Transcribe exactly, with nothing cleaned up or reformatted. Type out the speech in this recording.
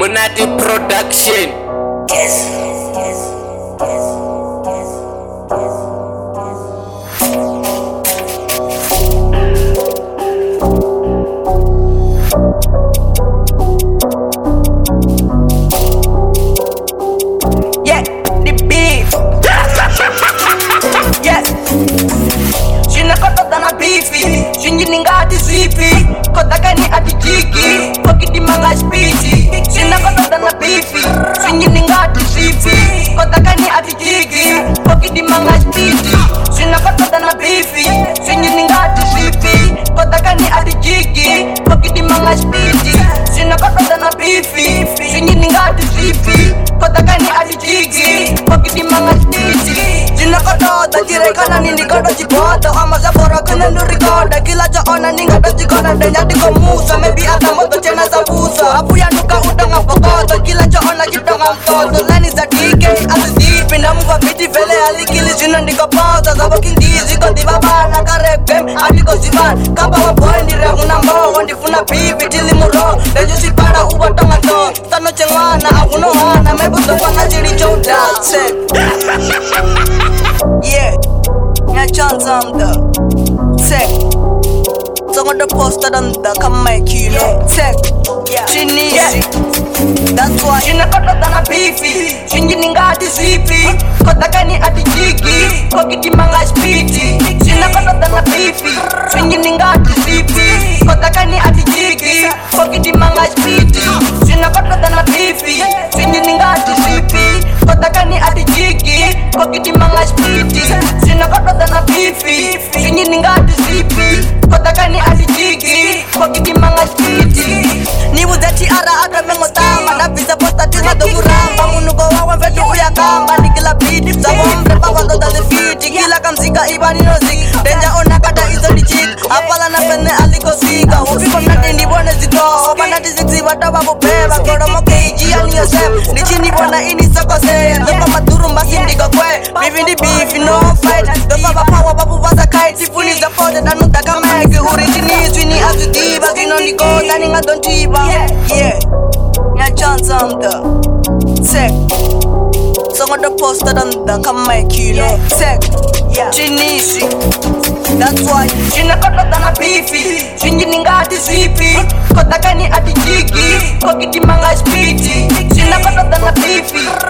Monati Production. Yes. Yes. Yeah, the beef. Yes. Shina kota dana beefy. Shinji ningati zipi. Kota kani ati jiki. Pokiti manga speedy. Shina kota dana beefy. Shinji ningati zipi. Kota kani ati jiki. Pokiti manga speedy. Shina kota dana beefy. Shinji ningati zipi. Kota kani ati jiki. Pokiti manga speedy. Shina kota dana beefy. Shinji ningati zipi. Kota kani ati jiki. Pokiti manga speedy. Shina kota da jirekana nini kota jibota. Ama zabora kana nurikoda. Kila jaona ninga da jikona. Denya diko musa. Maybe ata moto chena za busa. Apu ya nuka udanga pakoto. Kila jaona jidonga mtoto. Lani za D K azi deep. Ina mwa biti vele alikili jina ndiko pauta. Zabo kindizi koti babana karep game. Adiko zivan. Kapa wa boy ndire unambo. Wandifuna pipi tili muro. Leju sipara uwa tonga to. Tano chengwana akuno hana. Mebuto wana jiri chota. Yeah. Nya chanza mda. Check. Songo the poster done the come make you know. Check. Chinese. Yeah. That's why Shina kota dana beefy. Shinji ningati zipi. Kota kani ati jiki. Kokiti manga speedy. Shina kota dana beefy. Shinji ningati zipi. Kota kani ati jiki. Kokiti manga speedy. Shina kota dana beefy. Shinji ningati zipi. Kota kani ati jiki. Kokiti manga speedy. Shina kota dana beefy. Shinji ningati zipi. Kota kani ati jiki. Kokiti manga speedy. Nibu zeti ara aka mengo tama. Na visa posta tina do kuramba. Munuko wawa vetu uya kamba. Nikila beat Zabo mre papa ndo dade fiti. Kila kamsika iba nino ziki. Denja ona kata izo di chik. Apala na pene aliko sika. Upi kona tindi bone zito. Opa na disiksi wata wapo peba. Koro moke ijia ni yosef. Nichini bona ini soko se. Dopa maturu mbasi ndiko kwe. Bivi ndi beef no fight. Dopa wapawa wapu wasa kite. Sifuni za pode danu taka meke. Uri chini swini azu diba. Zino niko tani nga don chiba. Yeah. Nya chance amda. Check. Songo the poster done the come make you know. Check. Chinese. That's why Shina kota dana beefy. Shinji ningati zipi. Kota kani ati jiki. Kokiti manga speedy. Shina kota dana beefy.